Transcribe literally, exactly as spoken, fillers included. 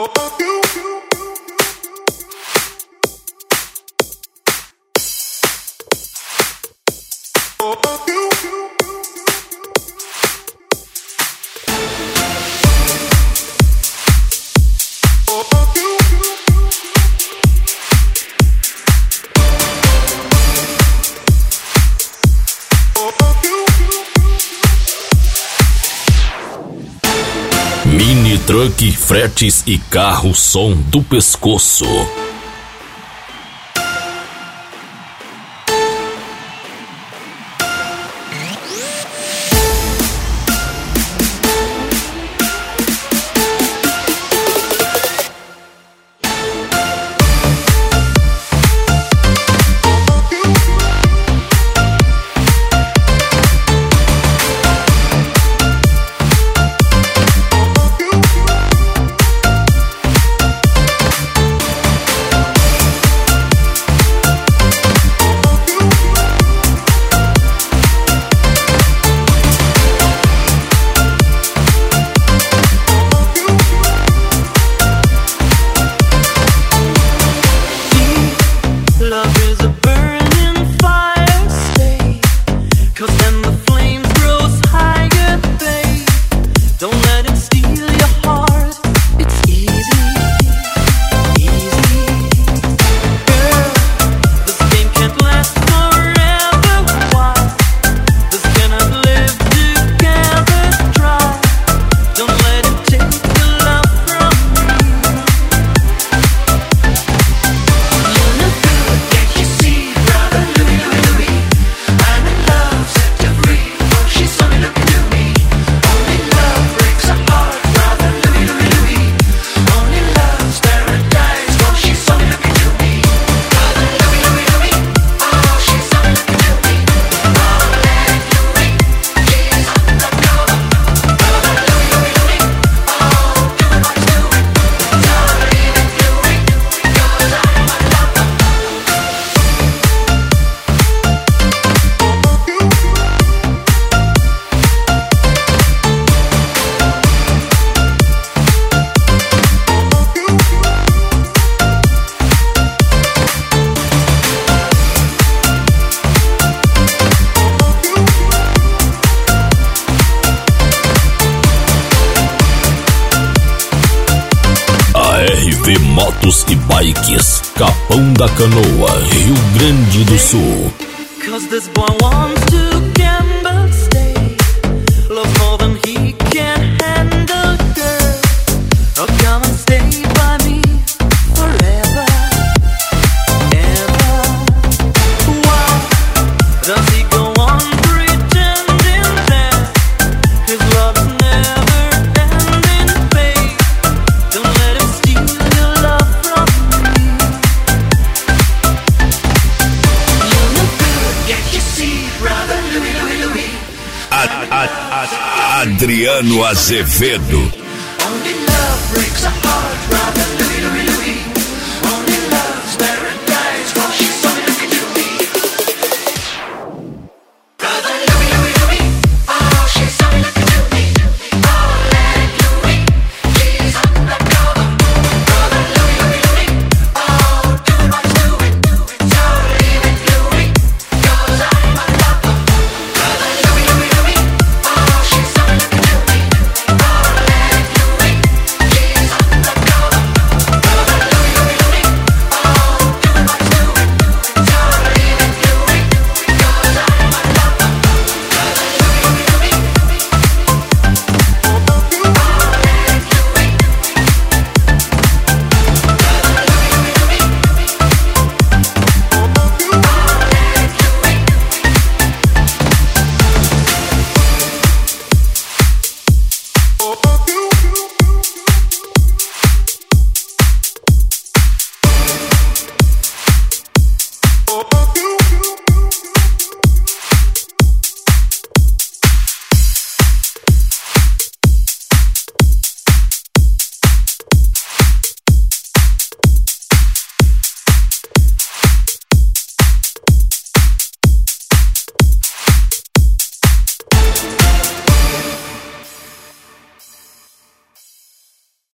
Mini Truck, fretes e carro som do pescoço. R V Motos e Bikes, Capão da Canoa, Rio Grande do Sul. Cause this boy wants to gamble, stay, love more than he can handle, girl. Oh, come and stay by me forever, ever. Why does he go on pretending that his love is never ending, babe? Don't let him steal your love from me. You look good, yeah, you see, brother Louis, Louis, Louis. A, a, a, Adriano Azevedo. Only love breaks a heart, brother Louis, Louis, Louis.